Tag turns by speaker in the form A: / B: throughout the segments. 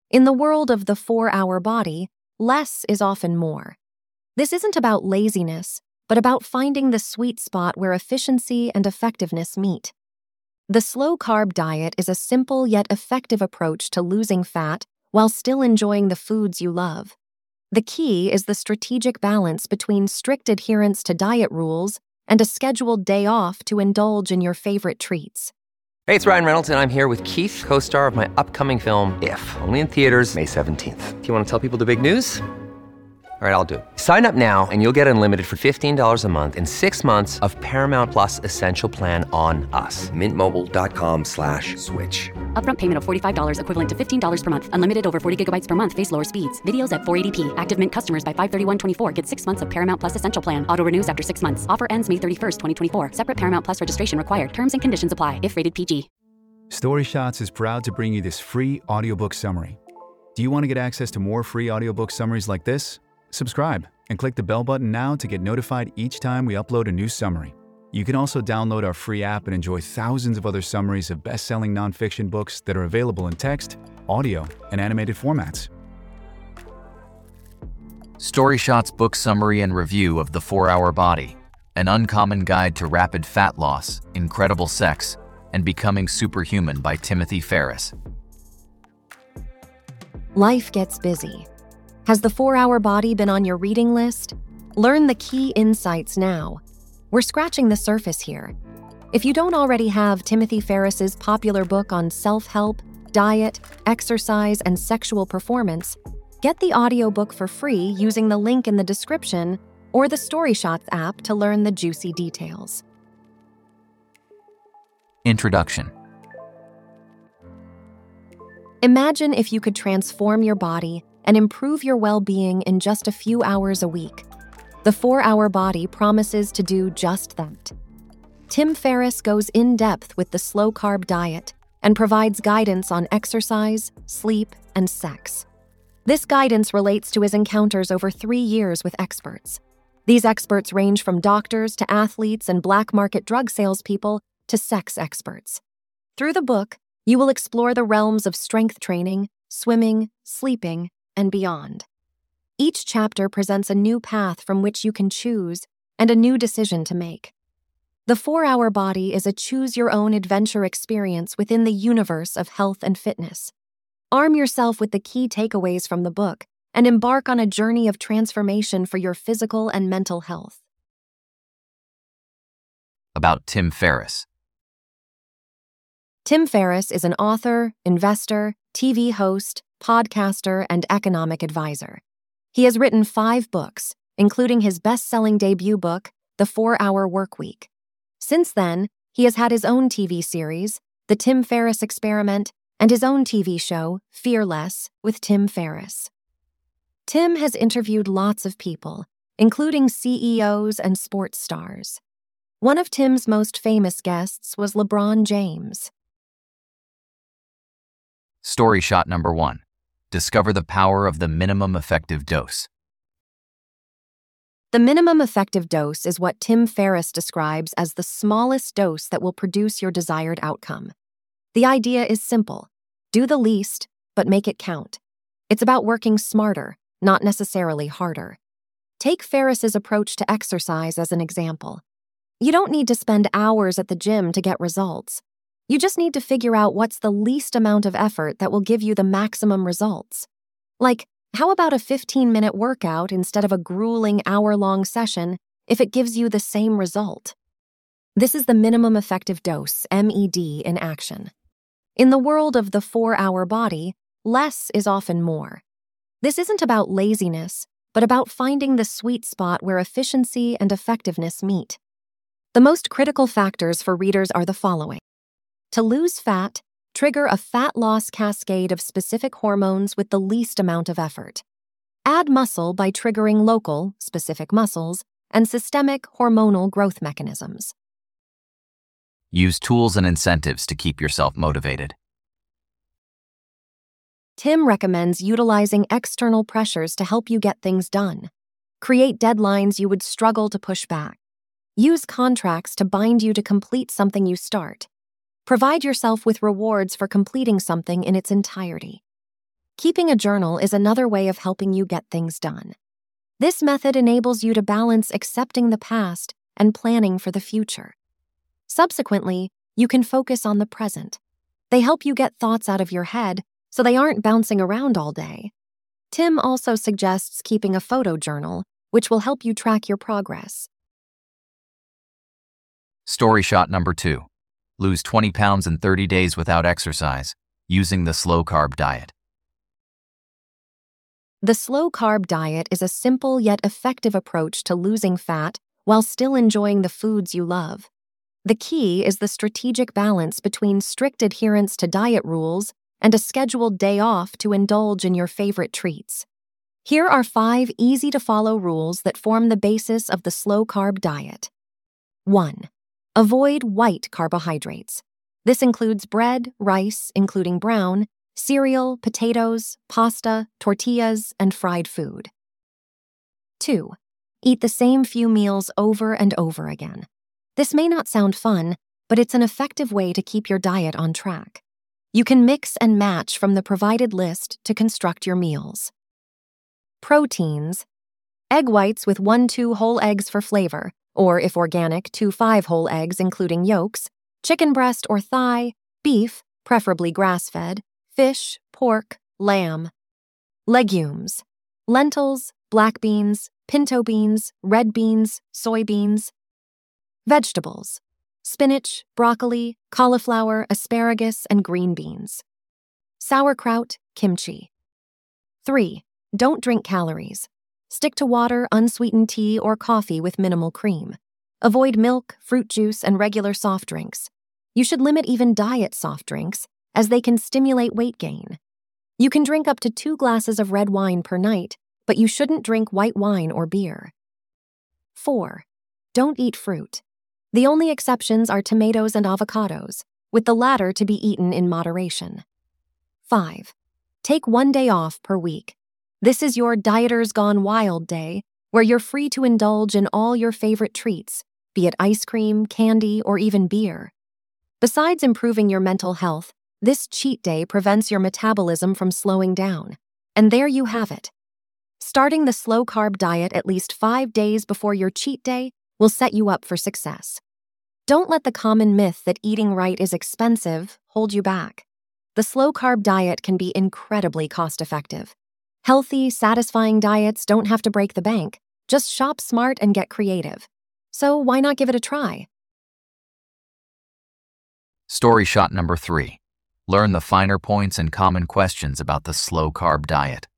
A: In the world of the 4-hour body, less is often more. This isn't about laziness, but about finding the sweet spot where efficiency and effectiveness meet. The slow-carb diet is a simple yet effective approach to losing fat while still enjoying the foods you love. The key is the strategic balance between strict adherence to diet rules and a scheduled day off to indulge in your favorite treats.
B: Hey, it's Ryan Reynolds, and I'm here with Keith, co-star of my upcoming film, If, only in theaters May 17th. Do you want to tell people the big news? All right, I'll do it. Sign up now and you'll get unlimited for $15 a month and 6 months of Paramount Plus Essential Plan on us. MintMobile.com/switch.
C: Upfront payment of $45 equivalent to $15 per month. Unlimited over 40 gigabytes per month. Face lower speeds. Videos at 480p. Active Mint customers by 531.24 get 6 months of Paramount Plus Essential Plan. Auto renews after 6 months. Offer ends May 31st, 2024. Separate Paramount Plus registration required. Terms and conditions apply if rated PG.
D: StoryShots is proud to bring you this free audiobook summary. Do you want to get access to more free audiobook summaries like this? Subscribe and click the bell button now to get notified each time we upload a new summary. You can also download our free app and enjoy thousands of other summaries of best-selling nonfiction books that are available in text, audio, and animated formats.
E: StoryShots book summary and review of The 4-Hour Body, an uncommon guide to rapid fat loss, incredible sex, and becoming superhuman by Timothy Ferriss.
A: Life gets busy. Has the 4-Hour Body been on your reading list? Learn the key insights now. We're scratching the surface here. If you don't already have Timothy Ferriss's popular book on self-help, diet, exercise, and sexual performance, get the audiobook for free using the link in the description or the StoryShots app to learn the juicy details.
E: Introduction.
A: Imagine if you could transform your body and improve your well-being in just a few hours a week. The 4-Hour Body promises to do just that. Tim Ferriss goes in-depth with the slow-carb diet and provides guidance on exercise, sleep, and sex. This guidance relates to his encounters over 3 years with experts. These experts range from doctors to athletes and black market drug salespeople to sex experts. Through the book, you will explore the realms of strength training, swimming, sleeping, and beyond. Each chapter presents a new path from which you can choose and a new decision to make. The 4-Hour Body is a choose-your-own-adventure experience within the universe of health and fitness. Arm yourself with the key takeaways from the book and embark on a journey of transformation for your physical and mental health.
E: About Tim Ferriss.
A: Tim Ferriss is an author, investor, TV host, podcaster, and economic advisor. He has written 5 books, including his best-selling debut book, The 4-Hour Workweek. Since then, he has had his own TV series, The Tim Ferriss Experiment, and his own TV show, Fearless, with Tim Ferriss. Tim has interviewed lots of people, including CEOs and sports stars. One of Tim's most famous guests was LeBron James.
E: Story shot number 1. Discover the power of the minimum effective dose.
A: The minimum effective dose is what Tim Ferriss describes as the smallest dose that will produce your desired outcome. The idea is simple. Do the least, but make it count. It's about working smarter, not necessarily harder. Take Ferriss's approach to exercise as an example. You don't need to spend hours at the gym to get results. You just need to figure out what's the least amount of effort that will give you the maximum results. Like, how about a 15-minute workout instead of a grueling hour-long session if it gives you the same result? This is the minimum effective dose, MED, in action. In the world of the 4-hour body, less is often more. This isn't about laziness, but about finding the sweet spot where efficiency and effectiveness meet. The most critical factors for readers are the following. To lose fat, trigger a fat loss cascade of specific hormones with the least amount of effort. Add muscle by triggering local, specific muscles, and systemic hormonal growth mechanisms.
E: Use tools and incentives to keep yourself motivated.
A: Tim recommends utilizing external pressures to help you get things done. Create deadlines you would struggle to push back. Use contracts to bind you to complete something you start. Provide yourself with rewards for completing something in its entirety. Keeping a journal is another way of helping you get things done. This method enables you to balance accepting the past and planning for the future. Subsequently, you can focus on the present. They help you get thoughts out of your head so they aren't bouncing around all day. Tim also suggests keeping a photo journal, which will help you track your progress.
E: Story shot number 2. Lose 20 pounds in 30 days without exercise, using the slow-carb diet.
A: The slow-carb diet is a simple yet effective approach to losing fat while still enjoying the foods you love. The key is the strategic balance between strict adherence to diet rules and a scheduled day off to indulge in your favorite treats. Here are 5 easy-to-follow rules that form the basis of the slow-carb diet. 1. Avoid white carbohydrates. This includes bread, rice, including brown, cereal, potatoes, pasta, tortillas, and fried food. 2. Eat the same few meals over and over again. This may not sound fun, but it's an effective way to keep your diet on track. You can mix and match from the provided list to construct your meals. Proteins. Egg whites with 1-2 whole eggs for flavor, or if organic, 2-5 whole eggs including yolks, chicken breast or thigh, beef, preferably grass-fed, fish, pork, lamb. Legumes. Lentils, black beans, pinto beans, red beans, soybeans. Vegetables. Spinach, broccoli, cauliflower, asparagus, and green beans. Sauerkraut, kimchi. 3. Don't drink calories. Stick to water, unsweetened tea, or coffee with minimal cream. Avoid milk, fruit juice, and regular soft drinks. You should limit even diet soft drinks, as they can stimulate weight gain. You can drink up to 2 glasses of red wine per night, but you shouldn't drink white wine or beer. 4. Don't eat fruit. The only exceptions are tomatoes and avocados, with the latter to be eaten in moderation. 5. Take 1 day off per week. This is your Dieters Gone Wild day, where you're free to indulge in all your favorite treats, be it ice cream, candy, or even beer. Besides improving your mental health, this cheat day prevents your metabolism from slowing down. And there you have it. Starting the slow-carb diet at least 5 days before your cheat day will set you up for success. Don't let the common myth that eating right is expensive hold you back. The slow-carb diet can be incredibly cost-effective. Healthy, satisfying diets don't have to break the bank. Just shop smart and get creative. So why not give it a try?
E: Story shot number 3. Learn the finer points and common questions about the slow-carb diet.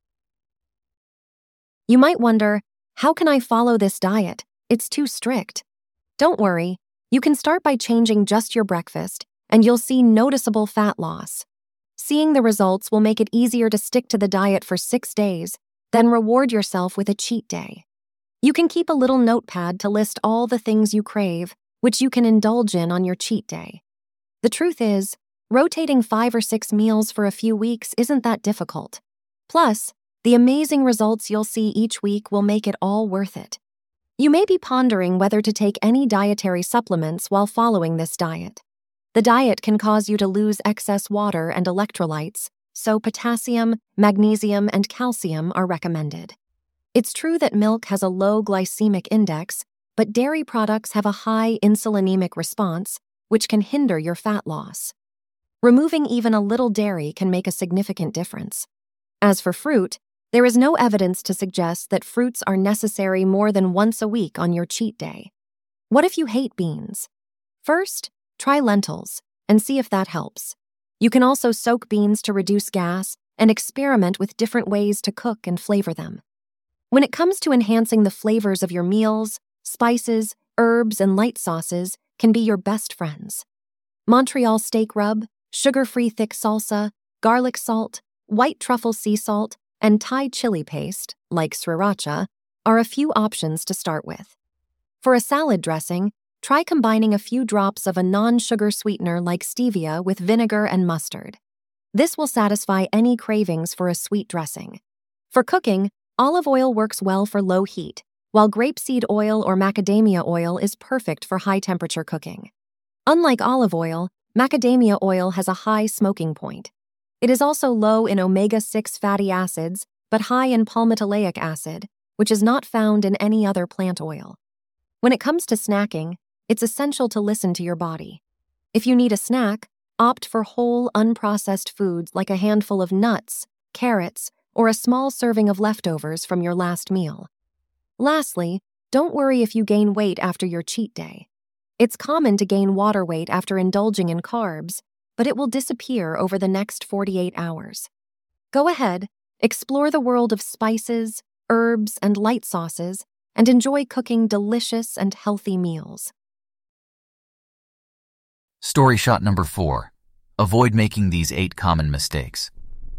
A: You might wonder, how can I follow this diet? It's too strict. Don't worry. You can start by changing just your breakfast, and you'll see noticeable fat loss. Seeing the results will make it easier to stick to the diet for 6 days, then reward yourself with a cheat day. You can keep a little notepad to list all the things you crave, which you can indulge in on your cheat day. The truth is, rotating 5 or 6 meals for a few weeks isn't that difficult. Plus, the amazing results you'll see each week will make it all worth it. You may be pondering whether to take any dietary supplements while following this diet. The diet can cause you to lose excess water and electrolytes, so potassium, magnesium, and calcium are recommended. It's true that milk has a low glycemic index, but dairy products have a high insulinemic response, which can hinder your fat loss. Removing even a little dairy can make a significant difference. As for fruit, there is no evidence to suggest that fruits are necessary more than once a week on your cheat day. What if you hate beans? First, try lentils and see if that helps. You can also soak beans to reduce gas and experiment with different ways to cook and flavor them. When it comes to enhancing the flavors of your meals, spices, herbs, and light sauces can be your best friends. Montreal steak rub, sugar-free thick salsa, garlic salt, white truffle sea salt, and Thai chili paste, like sriracha, are a few options to start with. For a salad dressing, try combining a few drops of a non-sugar sweetener like stevia with vinegar and mustard. This will satisfy any cravings for a sweet dressing. For cooking, olive oil works well for low heat, while grapeseed oil or macadamia oil is perfect for high-temperature cooking. Unlike olive oil, macadamia oil has a high smoking point. It is also low in omega-6 fatty acids, but high in palmitoleic acid, which is not found in any other plant oil. When it comes to snacking, it's essential to listen to your body. If you need a snack, opt for whole, unprocessed foods like a handful of nuts, carrots, or a small serving of leftovers from your last meal. Lastly, don't worry if you gain weight after your cheat day. It's common to gain water weight after indulging in carbs, but it will disappear over the next 48 hours. Go ahead, explore the world of spices, herbs, and light sauces, and enjoy cooking delicious and healthy meals.
E: Story shot number 4. Avoid making these 8 common mistakes.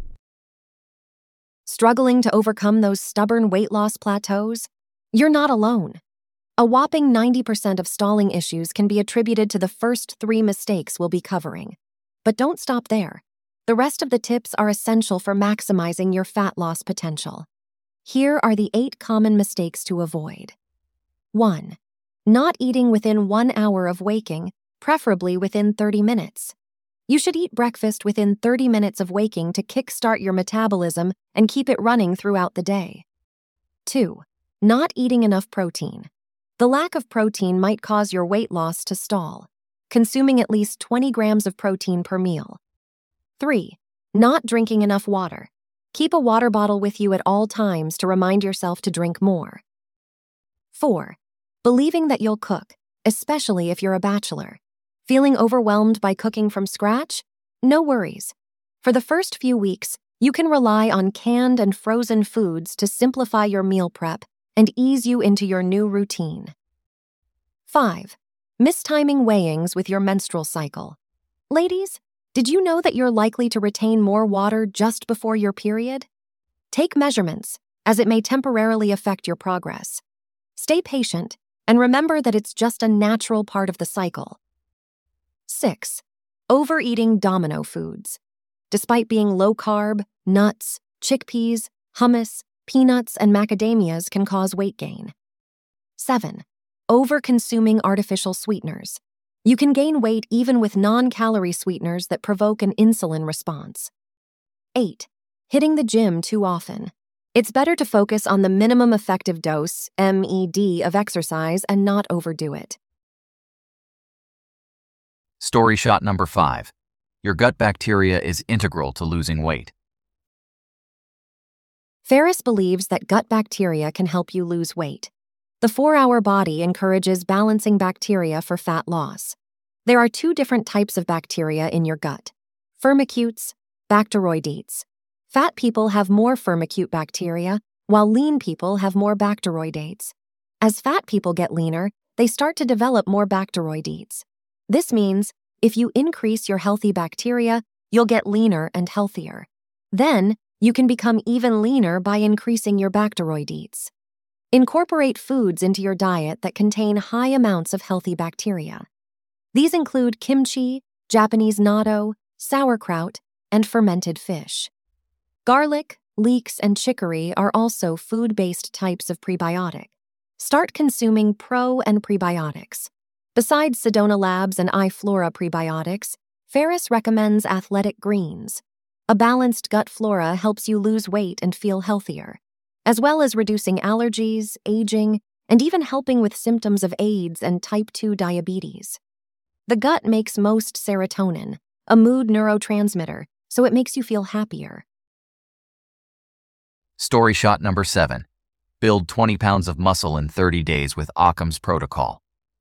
A: Struggling to overcome those stubborn weight loss plateaus? You're not alone. A whopping 90% of stalling issues can be attributed to the first 3 mistakes we'll be covering. But don't stop there. The rest of the tips are essential for maximizing your fat loss potential. Here are the 8 common mistakes to avoid. 1. Not eating within 1 hour of waking, preferably within 30 minutes. You should eat breakfast within 30 minutes of waking to kickstart your metabolism and keep it running throughout the day. 2. Not eating enough protein. The lack of protein might cause your weight loss to stall, consuming at least 20 grams of protein per meal. 3. Not drinking enough water. Keep a water bottle with you at all times to remind yourself to drink more. 4. Believing that you'll cook, especially if you're a bachelor. Feeling overwhelmed by cooking from scratch? No worries. For the first few weeks, you can rely on canned and frozen foods to simplify your meal prep and ease you into your new routine. 5. Mistiming weighings with your menstrual cycle. Ladies, did you know that you're likely to retain more water just before your period? Take measurements, as it may temporarily affect your progress. Stay patient, and remember that it's just a natural part of the cycle. 6. Overeating domino foods. Despite being low-carb, nuts, chickpeas, hummus, peanuts, and macadamias can cause weight gain. 7. Over-consuming artificial sweeteners. You can gain weight even with non-calorie sweeteners that provoke an insulin response. 8. Hitting the gym too often. It's better to focus on the minimum effective dose, MED, of exercise and not overdo it.
E: Story shot number 5. Your gut bacteria is integral to losing weight.
A: Ferriss believes that gut bacteria can help you lose weight. The 4-hour body encourages balancing bacteria for fat loss. There are 2 different types of bacteria in your gut: firmicutes, Bacteroidetes. Fat people have more firmicute bacteria, while lean people have more Bacteroidetes. As fat people get leaner, they start to develop more Bacteroidetes. This means if you increase your healthy bacteria, you'll get leaner and healthier. Then, you can become even leaner by increasing your Bacteroidetes. Incorporate foods into your diet that contain high amounts of healthy bacteria. These include kimchi, Japanese natto, sauerkraut, and fermented fish. Garlic, leeks, and chicory are also food-based types of prebiotic. Start consuming pro and prebiotics. Besides Sedona Labs and iFlora prebiotics, Ferriss recommends Athletic Greens. A balanced gut flora helps you lose weight and feel healthier, as well as reducing allergies, aging, and even helping with symptoms of AIDS and type 2 diabetes. The gut makes most serotonin, a mood neurotransmitter, so it makes you feel happier.
E: Story shot number 7. Build 20 pounds of muscle in 30 days with Occam's Protocol.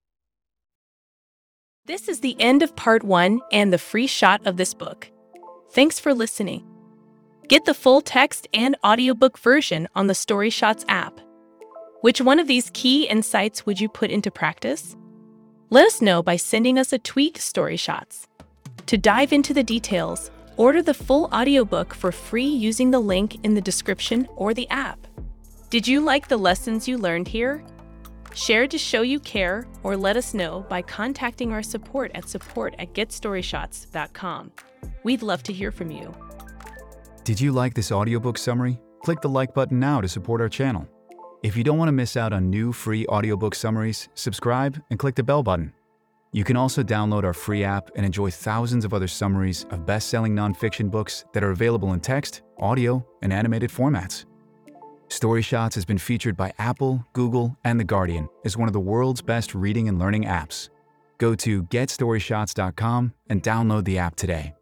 F: This is the end of part 1 and the free shot of this book. Thanks for listening. Get the full text and audiobook version on the Story Shots app. Which one of these key insights would you put into practice? Let us know by sending us a tweet to Story Shots. To dive into the details, order the full audiobook for free using the link in the description or the app. Did you like the lessons you learned here? Share to show you care or let us know by contacting our support at getStoryShots.com. We'd love to hear from you.
D: Did you like this audiobook summary? Click the like button now to support our channel. If you don't want to miss out on new free audiobook summaries, subscribe and click the bell button. You can also download our free app and enjoy thousands of other summaries of best-selling nonfiction books that are available in text, audio, and animated formats. StoryShots has been featured by Apple, Google, and The Guardian as one of the world's best reading and learning apps. Go to getstoryshots.com and download the app today.